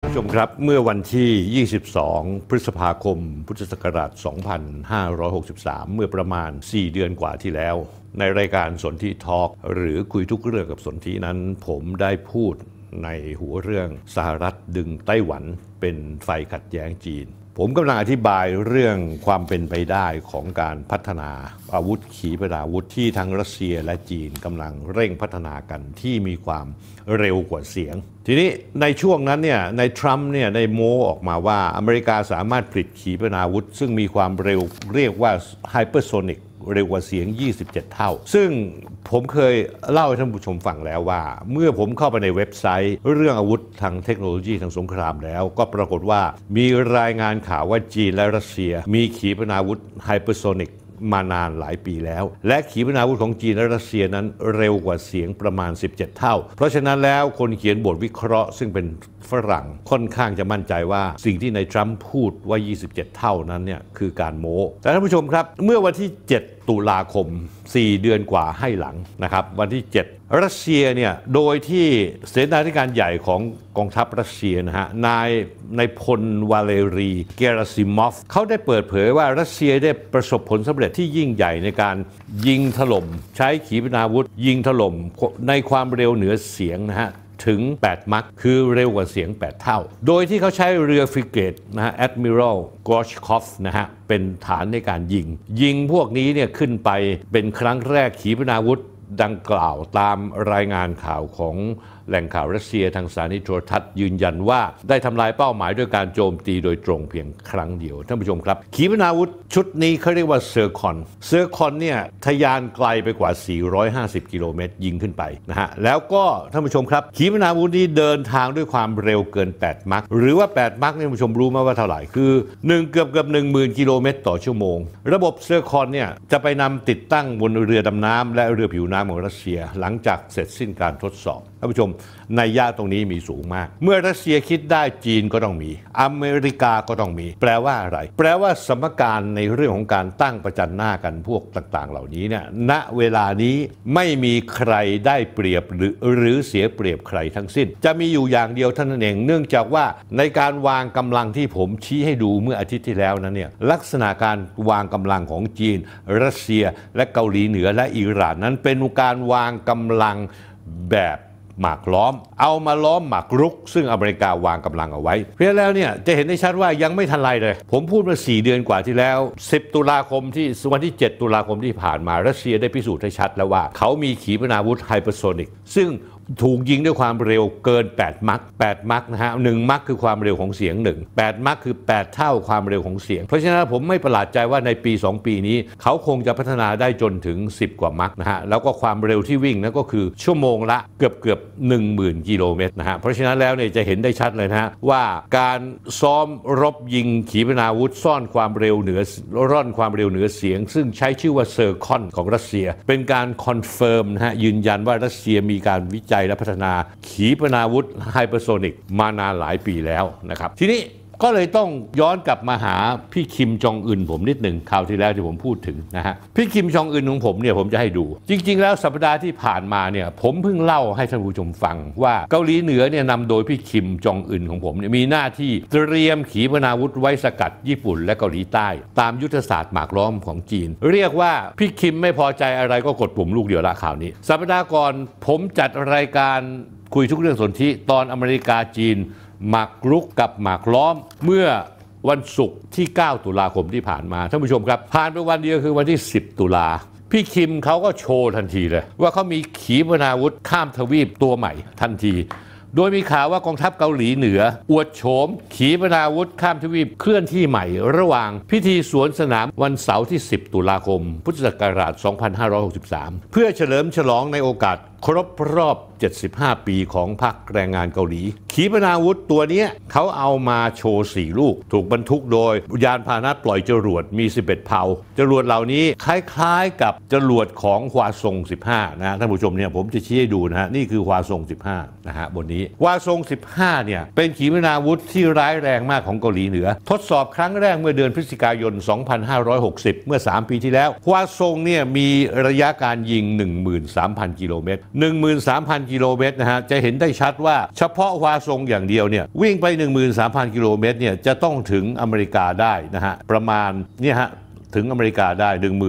ผู้ชมครับเมื่อวันที่ 22 พฤษภาคม พุทธศักราช 2563 เมื่อประมาณ 4 เดือนกว่าที่แล้วในรายการสนธิทอล์กหรือคุยทุกเรื่องกับสนธินั้นผมได้พูดในหัวเรื่องสหรัฐดึงไต้หวันเป็นไฟขัดแย้งจีนผมกำลังอธิบายเรื่องความเป็นไปได้ของการพัฒนาอาวุธขีปนาวุธที่ทั้งรัสเซียและจีนกำลังเร่งพัฒนากันที่มีความเร็วกว่าเสียงทีนี้ในช่วงนั้นเนี่ยในทรัมป์เนี่ยได้โม้ออกมาว่าอเมริกาสามารถผลิตขีปนาวุธซึ่งมีความเร็วเรียกว่าไฮเปอร์โซนิกเร็วกว่าเสียง27 เท่าซึ่งผมเคยเล่าให้ท่านผู้ชมฟังแล้วว่าเมื่อผมเข้าไปในเว็บไซต์เรื่องอาวุธทางเทคโนโลยีทางสงครามแล้วก็ปรากฏว่ามีรายงานข่าวว่าจีนและรัสเซียมีขีปนาวุธไฮเปอร์โซนิกมานานหลายปีแล้วและขีปนาวุธของจีนและรัสเซียนั้นเร็วกว่าเสียงประมาณ17 เท่าเพราะฉะนั้นแล้วคนเขียนบทวิเคราะห์ซึ่งเป็นฝรั่งค่อนข้างจะมั่นใจว่าสิ่งที่นายทรัมป์พูดว่า27 เท่านั้นเนี่ยคือการโม้แต่ท่านผู้ชมครับเมื่อวันที่7 ตุลาคม 4 เดือนกว่าให้หลังนะครับวันที่ 7 รัสเซียเนี่ยโดยที่เสนาธิการใหญ่ของกองทัพรัสเซียนะฮะนายพลวาเลรีเกราซิมอฟเขาได้เปิดเผยว่ารัสเซียได้ประสบผลสำเร็จที่ยิ่งใหญ่ในการยิงถล่มใช้ขีปนาวุธยิงถล่มในความเร็วเหนือเสียงนะฮะถึง8 มัคคือเร็วกว่าเสียง8 เท่าโดยที่เขาใช้เรือฟริเกตนะฮะแอดมิรัลกอชคอฟนะฮะเป็นฐานในการยิงพวกนี้เนี่ยขึ้นไปเป็นครั้งแรกขีปนาวุธดังกล่าวตามรายงานข่าวของแหล่งข่าวรัสเซียทางสถานีโทรทัศน์ยืนยันว่าได้ทำลายเป้าหมายด้วยการโจมตีโดยตรงเพียงครั้งเดียวท่านผู้ชมครับขีปนาวุธชุดนี้เขาเรียกว่าเซอร์คอนเนี่ยทะยานไกลไปกว่า450 กิโลเมตรยิงขึ้นไปนะฮะแล้วก็ท่านผู้ชมครับขีปนาวุธนี้เดินทางด้วยความเร็วเกิน8 มัคหรือว่า8 มัคเนี่ยท่านผู้ชมรู้ไหมว่าเท่าไหร่คือเกือบ 10,000 กิโลเมตรต่อชั่วโมงระบบเซอร์คอนเนี่ยจะไปนำติดตั้งบนเรือดำน้ำและเรือผิวน้ำของรัสเซียหลังจากเสร็จสิ้นการทดสอบท่านผู้ชมนัยยะตรงนี้มีสูงมากเมื่อรัสเซียคิดได้จีนก็ต้องมีอเมริกาก็ต้องมีแปลว่าอะไรแปลว่าสมการในเรื่องของการตั้งประจันหน้ากันพวกต่างๆเหล่านี้เนี่ยณเวลานี้ไม่มีใครได้เปรียบหรือเสียเปรียบใครทั้งสิ้นจะมีอยู่อย่างเดียวเท่านั้นเองเนื่องจากว่าในการวางกำลังที่ผมชี้ให้ดูเมื่ออาทิตย์ที่แล้วนั้นเนี่ยลักษณะการวางกำลังของจีนรัสเซียและเกาหลีเหนือและอิหร่านนั้นเป็นการวางกำลังแบบหมากล้อมเอามาล้อมหมากรุกซึ่งอเมริกาวางกำลังเอาไว้เพราะฉะนั้นแล้วเนี่ยจะเห็นได้ชัดว่ายังไม่ทันไรเลยผมพูดมา4 เดือนกว่าที่แล้ว10 ตุลาคมที่วันที่7 ตุลาคมที่ผ่านมารัสเซียได้พิสูจน์ให้ชัดแล้วว่าเขามีขีปนาวุธไฮเปอร์โซนิกซึ่งถูกยิงด้วยความเร็วเกิน8 มัคนะฮะ1 มัคคือความเร็วของเสียง8 มัคคือ8 เท่าความเร็วของเสียงเพราะฉะนั้นผมไม่ประหลาดใจว่าในปี2 ปีนี้เขาคงจะพัฒนาได้จนถึง10 กว่ามัคนะฮะแล้วก็ความเร็วที่วิ่งนั้นก็คือชั่วโมงละเกือบ 10,000 กิโลเมตรนะฮะเพราะฉะนั้นแล้วเนี่ยจะเห็นได้ชัดเลยนะฮะว่าการซ้อมรบยิงขีปนาวุธร่อนความเร็วเหนือเสียงซึ่งใช้ชื่อว่าเซอร์คอนของรัสเซียเป็นการคอนเฟิร์มนะฮะยืนยันว่ารัสเซียมีการวิจัยและพัฒนาขีปนาวุธไฮเปอร์โซนิกมานานหลายปีแล้วนะครับทีนี้ก็เลยต้องย้อนกลับมาหาพี่คิมจองอึนผมนิดหนึ่งคราวที่แล้วที่ผมพูดถึงนะฮะพี่คิมจองอึนของผมเนี่ยผมจะให้ดูจริงๆแล้วสัปดาห์ที่ผ่านมาเนี่ยผมเพิ่งเล่าให้ท่านผู้ชมฟังว่าเกาหลีเหนือเนี่ยนำโดยพี่คิมจองอึนของผมเนี่ยมีหน้าที่เตรียมขีปนาวุธไว้สกัดญี่ปุ่นและเกาหลีใต้ตามยุทธศาสตร์หมากล้อมของจีนเรียกว่าพี่คิมไม่พอใจอะไรก็กดปุ่มลูกเดียวละข่าวนี้สัปดาห์ก่อนผมจัดรายการคุยทุกเรื่องสนธิตอนอเมริกาจีนหมากรุกกับหมากล้อมเมื่อวันศุกร์ที่9 ตุลาคมที่ผ่านมาท่านผู้ชมครับผ่านไปวันเดียวคือวันที่10 ตุลาพี่คิมเขาก็โชว์ทันทีเลยว่าเขามีขีปนาวุธข้ามทวีปตัวใหม่ทันทีโดยมีข่าวว่ากองทัพเกาหลีเหนืออวดโฉมขีปนาวุธข้ามทวีปเคลื่อนที่ใหม่ระหว่างพิธีสวนสนามวันเสาร์ที่10 ตุลาคมพุทธศักราช 2563 เพื่อเฉลิมฉลองในโอกาสครบรอบ75 ปีของพรรคแรงงานเกาหลีขีปนาวุธตัวนี้เขาเอามาโชว์4 ลูกถูกบรรทุกโดยยานพาหนะปล่อยจรวดมี11 เผ่าจรวดเหล่านี้คล้ายๆกับจรวดของฮวาซง15นะท่านผู้ชมเนี่ยผมจะชี้ให้ดูนะฮะนี่คือฮวาซง15นะฮะบนนี้ฮวาซง15เนี่ยเป็นขีปนาวุธที่ร้ายแรงมากของเกาหลีเหนือทดสอบครั้งแรกเมื่อเดือนพฤศจิกายน 2560 เมื่อ3 ปีที่แล้วฮวาซงเนี่ยมีระยะการยิง 13,000 กิโลเมตร 13,000 กิโลเมตรนะฮะจะเห็นได้ชัดว่าเฉพาะฮวาซงอย่างเดียวเนี่ยวิ่งไป 13,000 กิโลเมตรเนี่ยจะต้องถึงอเมริกาได้นะฮะประมาณเนี่ยฮะถึงอเมริกาได้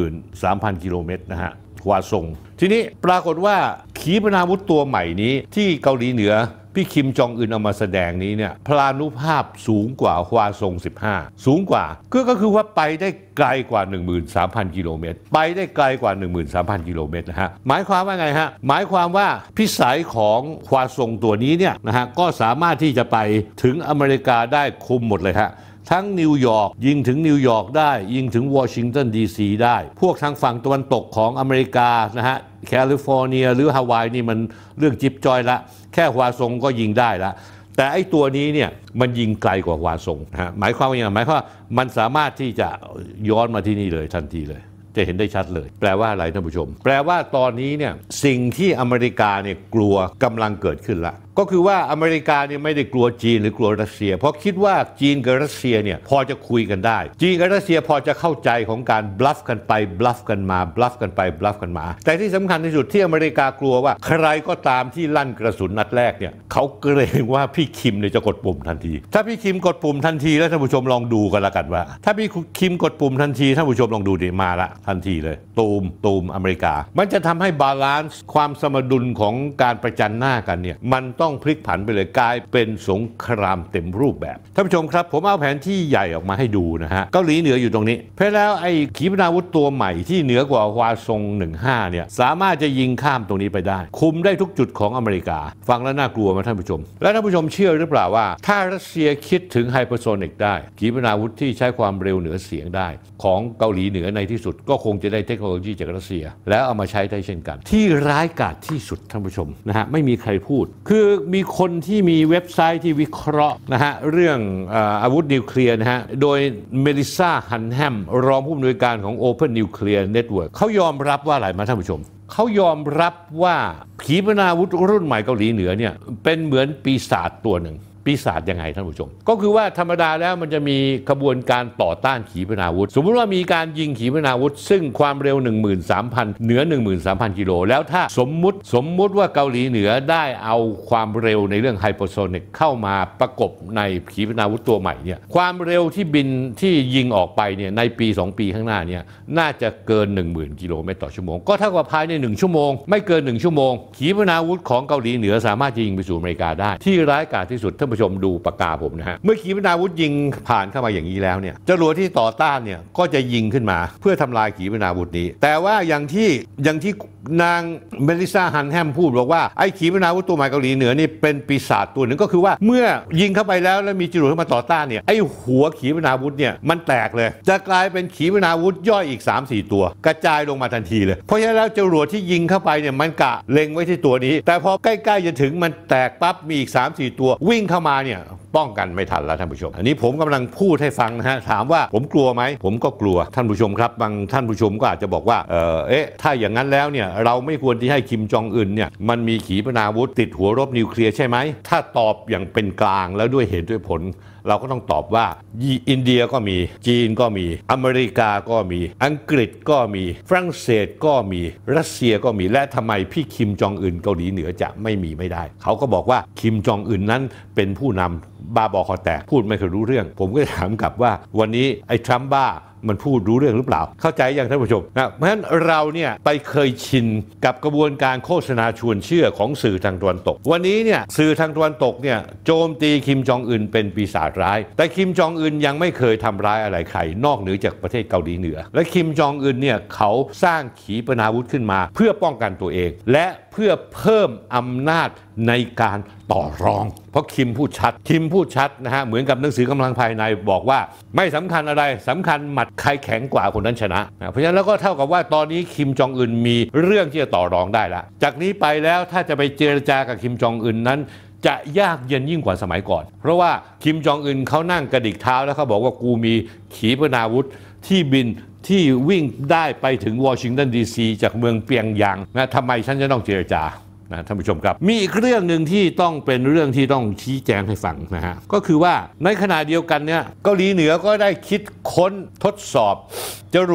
13,000 กิโลเมตรนะฮะฮวาซงทีนี้ปรากฏว่าขีปนาวุธตัวใหม่นี้ที่เกาหลีเหนือพี่คิมจองอึนเอามาแสดงนี้เนี่ยพลานุภาพสูงกว่าฮวาซง15สูงกว่าก็คือว่าไปได้ไกลกว่า 13,000 กิโลเมตรไปได้ไกลกว่า 13,000 กิโลเมตรนะฮะหมายความว่าไงฮะหมายความว่าพิสัยของฮวาซงตัวนี้เนี่ยนะฮะก็สามารถที่จะไปถึงอเมริกาได้คุมหมดเลยฮะทั้งนิวยอร์กยิงถึงนิวยอร์กได้ยิงถึงวอชิงตันดีซีได้พวกทางฝั่งตะวันตกของอเมริกานะฮะแคลิฟอร์เนียหรือฮาวายนี่มันเรื่องจิ๊บจอยละแค่ฮวาซงก็ยิงได้ละแต่ไอ้ตัวนี้เนี่ยมันยิงไกลกว่าฮวาซงนะฮะหมายความว่าอย่างไรหมายความว่ามันสามารถที่จะย้อนมาที่นี่เลยทันทีเลยจะเห็นได้ชัดเลยแปลว่าอะไรท่านผู้ชมแปลว่าตอนนี้เนี่ยสิ่งที่อเมริกาเนี่ยกลัวกำลังเกิดขึ้นละก็คือว่าอเมริกาเนี่ยไม่ได้กลัวจีนหรือกลัวรัสเซียเพราะคิดว่าจีนกับรัสเซียเนี่ยพอจะคุยกันได้จีนกับรัสเซียพอจะเข้าใจของการบลัฟกันไปบลัฟกันมาบลัฟกันไปบลัฟกันมาแต่ที่สำคัญที่สุดที่อเมริกากลัวว่าใครก็ตามที่ลั่นกระสุนนัดแรกเนี่ยเขาเกรงว่าพี่คิมเนี่ยจะกดปุ่มทันทีถ้าพี่คิมกดปุ่มทันทีแล้วท่านผู้ชมลองดูกันละกันว่าถ้าพี่คิมกดปุ่มทันทีท่านผู้ชมลองดูดิมาละทันทีเลยตูมอเมริกามันจะทำให้บาลานซ์ความสมดุลของการประจันหน้ากันเนี่ยมันต้องพลิกผันไปเลยกลายเป็นสงครามเต็มรูปแบบท่านผู้ชมครับผมเอาแผนที่ใหญ่ออกมาให้ดูนะฮะเกาหลีเหนืออยู่ตรงนี้เพราะแล้วไอ้ขีปนาวุธตัวใหม่ที่เหนือกว่าฮวาซง15เนี่ยสามารถจะยิงข้ามตรงนี้ไปได้คุมได้ทุกจุดของอเมริกาฟังแล้วน่ากลัวไหมท่านผู้ชมและท่านผู้ชมเชื่อหรือเปล่าว่าถ้ารัสเซียคิดถึงไฮเปอร์โซนิกได้ขีปนาวุธที่ใช้ความเร็วเหนือเสียงได้ของเกาหลีเหนือในที่สุดก็คงจะได้เทคโนโลยีจากรัสเซียแล้วเอามาใช้ได้เช่นกันที่ร้ายกาจที่สุดท่านผู้ชมนะฮะไม่มีใครพูดคือมีคนที่มีเว็บไซต์ที่วิเคราะห์นะฮะเรื่องอาวุธนิวเคลียร์นะฮะโดยเมลิซาฮันแฮมรองผู้อำนวยการของ Open Nuclear Network เขายอมรับว่าอะไรมาท่านผู้ชมเขายอมรับว่าขีปนาวุธรุ่นใหม่เกาหลีเหนือเนี่ยเป็นเหมือนปีศาจตัวหนึ่งปีศาจยังไงท่านผู้ชมก็คือว่าธรรมดาแล้วมันจะมีกระบวนการต่อต้านขีปนาวุธสมมุติว่ามีการยิงขีปนาวุธซึ่งความเร็ว 13,000 เหนือ 13,000 กิโลแล้วถ้าสมมุติว่าเกาหลีเหนือได้เอาความเร็วในเรื่องไฮเปอร์โซนิกเข้ามาประกบในขีปนาวุธตัวใหม่เนี่ยความเร็วที่บินที่ยิงออกไปเนี่ยในปี2ปีข้างหน้าเนี่ยน่าจะเกิน 10,000 กิโลเมตรต่อชั่วโมงก็เท่ากับภายใน1ชั่วโมงไม่เกิน1ชั่วโมงขีปนาวุธของเกาหลีเหนือสามารถยิงไปสู่อเมริกาได้ที่ร้ายกาจที่สุดท่านผู้ชมดูปากกาผมนะฮะเมื่อขีปนาวุธยิงผ่านเข้ามาอย่างนี้แล้วเนี่ยจรวดที่ต่อต้านเนี่ยก็จะยิงขึ้นมาเพื่อทำลายขีปนาวุธนี้แต่ว่าอย่างที่นางเมลิซาฮันแฮมพูดบอกว่าไอ้ขีปนาวุธตัวใหม่เกาหลีเหนือนี่เป็นปีศาจตัวหนึ่งก็คือว่าเมื่อยิงเข้าไปแล้วมีจรวดเข้ามาต่อต้านเนี่ยไอ้หัวขีปนาวุธเนี่ยมันแตกเลยจะกลายเป็นขีปนาวุธย่อยอีก 3-4 ตัวกระจายลงมาทันทีเลยเพราะฉะนั้นแล้วจรวดที่ยิงเข้าไปเนี่ยมันกะเล็งไว้ที่ตัวนี้แต่พอใกล้ๆจะถึงมันแตกปั๊บมีอีก 3-4 ตัววิ่งเข้ามาเนี่ยป้องกันไม่ทันแล้วท่านผู้ชมอันนี้ผมกำลังพูดให้ฟังนะฮะถามว่าผมกลัวไหมผมก็กลัวท่านผู้ชมครับบางท่านผู้ชมก็อาจจะบอกว่าถ้าอย่างนั้นแล้วเนี่ยเราไม่ควรที่ให้คิมจองอึนเนี่ยมันมีขีปนาวุธติดหัวรบนิวเคลียร์ใช่ไหมถ้าตอบอย่างเป็นกลางแล้วด้วยเหตุด้วยผลเราก็ต้องตอบว่าอินเดียก็มีจีนก็มีอเมริกาก็มีอังกฤษก็มีฝรั่งเศสก็มีรัสเซียก็มีและทำไมพี่คิมจองอึนเกาหลีเหนือจะไม่ได้เขาก็บอกว่าคิมจองอึนนั้นเป็นผู้นำบ้าบอคอแตกพูดไม่เคยรู้เรื่องผมก็ถามกลับว่าวันนี้ไอ้ทรัมป์บ้ามันพูดรู้เรื่องหรือเปล่าเข้าใจอย่างท่านผู้ชมนะเพราะฉะนั้นเราเนี่ยไปเคยชินกับกระบวนการโฆษณาชวนเชื่อของสื่อทางตะวันตกวันนี้เนี่ยสื่อทางตะวันตกเนี่ยโจมตีคิมจองอึนเป็นปีศาจร้ายแต่คิมจองอึนยังไม่เคยทำร้ายอะไรใครนอกเหนือจากประเทศเกาหลีเหนือและคิมจองอึนเนี่ยเขาสร้างขีปนาวุธขึ้นมาเพื่อป้องกันตัวเองและเพื่อเพิ่มอำนาจในการต่อรองเพราะคิมพูดชัดนะฮะเหมือนกับหนังสือกำลังภายในบอกว่าไม่สำคัญอะไรสำคัญหมัดใครแข็งกว่าคนนั้นชนะเพราะฉะนั้นแล้วก็เท่ากับว่าตอนนี้คิมจองอึนมีเรื่องที่จะต่อรองได้แล้วจากนี้ไปแล้วถ้าจะไปเจรจากับคิมจองอึนนั้นจะยากเย็นยิ่งกว่าสมัยก่อนเพราะว่าคิมจองอึนเขานั่งกระดิกเท้าแล้วเขาบอกว่ากูมีขีปนาวุธที่บินที่วิ่งได้ไปถึงวอชิงตันดีซีจากเมืองเปียงยางนะทำไมฉันจะต้องเจรจานะท่านผู้ชมครับมีอีกเรื่องหนึ่งที่ต้องเป็นเรื่องที่ต้องชี้แจงให้ฟังนะฮะก็คือว่าในขณะเดียวกันเนี่ยเกาหลีเหนือก็ได้คิดค้นทดสอบจรวด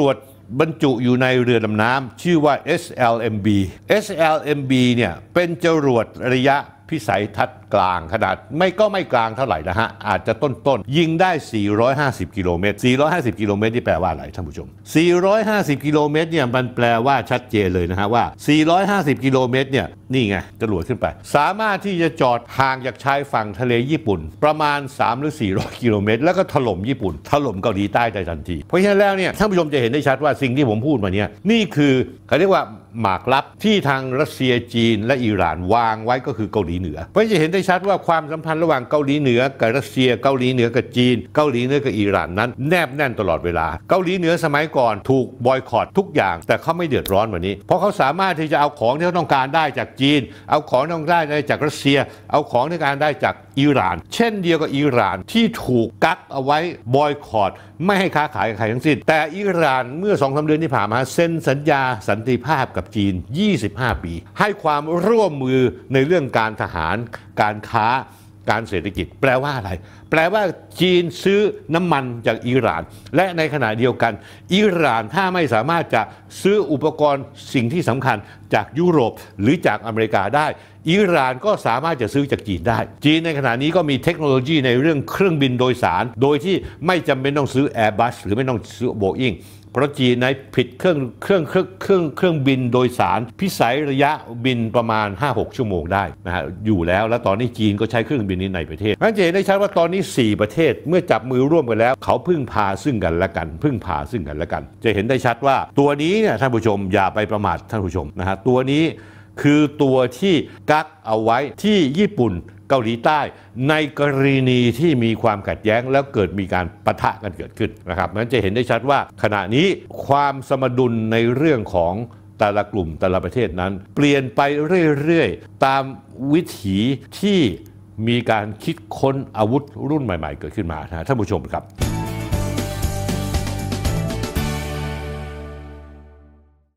บรรจุอยู่ในเรือดำน้ำชื่อว่า SLMB SLMB เนี่ยเป็นจรวดระยะพิสัยทัศน์กลางขนาดไม่กลางเท่าไหร่นะฮะอาจจะต้นยิงได้450กิโลเมตร450กิโลเมตรที่แปลว่าอะไรท่านผู้ชม450กิโลเมตรเนี่ยมันแปลว่าชัดเจนเลยนะฮะว่า450กิโลเมตรเนี่ยนี่ไงจรวดขึ้นไปสามารถที่จะจอดห่างจากชายฝั่งทะเลญี่ปุ่นประมาณ3หรือ400กิโลเมตรแล้วก็ถล่มญี่ปุ่นถล่มเกาหลีใต้ได้ทันทีเพราะฉะนั้นแล้วเนี่ยท่านผู้ชมจะเห็นได้ชัดว่าสิ่งที่ผมพูดมาเนี่ยนี่คือเขาเรียกว่าหมากลับที่ทางรัสเซียจีนและอิหร่านวางไว้ก็คือเกาหลีเหนือเพราะจะเห็นได้ชัดว่าความสัมพันธ์ระหว่างเกาหลีเหนือกับรัสเซียเกาหลีเหนือกับจีนเกาหลีเหนือกับอิหร่านนั้นแนบแน่นตลอดเวลาเกาหลีเหนือสมัยก่อนถูกบอยคอตทุกอย่างแต่เขาไม่เดือดร้อนวันนี้เพราะเขาสามารถที่จะเอาของที่เขาต้องการได้จากจีนเอาของที่ต้องการได้จากรัสเซียเอาของที่ต้องการได้จากอิหร่านเช่นเดียวกับอิหร่านที่ถูกกักเอาไว้บอยคอตไม่ให้ค้าขายกับใครทั้งสิ้นแต่อิหร่านเมื่อ 2-3 เดือนที่ผ่านมาเซ็นสัญญาสันติภาพกับจีน25 ปีให้ความร่วมมือในเรื่องการทหารการค้าการเศรษฐกิจแปลว่าอะไรแปลว่าจีนซื้อน้ำมันจากอิหร่านและในขณะเดียวกันอิหร่านถ้าไม่สามารถจะซื้ออุปกรณ์สิ่งที่สำคัญจากยุโรปหรือจากอเมริกาได้อิหร่านก็สามารถจะซื้อจากจีนได้จีนในขณะนี้ก็มีเทคโนโลยีในเรื่องเครื่องบินโดยสารโดยที่ไม่จำเป็นต้องซื้อ Airbus หรือไม่ต้องซื้อ Boeingเพราะจีนในผิดเครื่องบินโดยสารพิสัยระยะบินประมาณ 5-6 ชั่วโมงได้นะฮะอยู่แล้วตอนนี้จีนก็ใช้เครื่องบินนี้ในประเทศนั่นจะเห็นได้ชัดว่าตอนนี้4ประเทศเมื่อจับมือร่วมกันแล้วเขาพึ่งพาซึ่งกันและกันจะเห็นได้ชัดว่าตัวนี้เนี่ยท่านผู้ชมอย่าไปประมาทท่านผู้ชมนะฮะตัวนี้คือตัวที่กักเอาไว้ที่ญี่ปุ่นเกาหลีใต้ในกรณีที่มีความขัดแย้งแล้วเกิดมีการปะทะกันเกิดขึ้นนะครับนั้นจะเห็นได้ชัดว่าขณะนี้ความสมดุลในเรื่องของแต่ละกลุ่มแต่ละประเทศนั้นเปลี่ยนไปเรื่อยๆตามวิถีที่มีการคิดค้นอาวุธรุ่นใหม่ๆเกิดขึ้นมาท่านผู้ชมครับ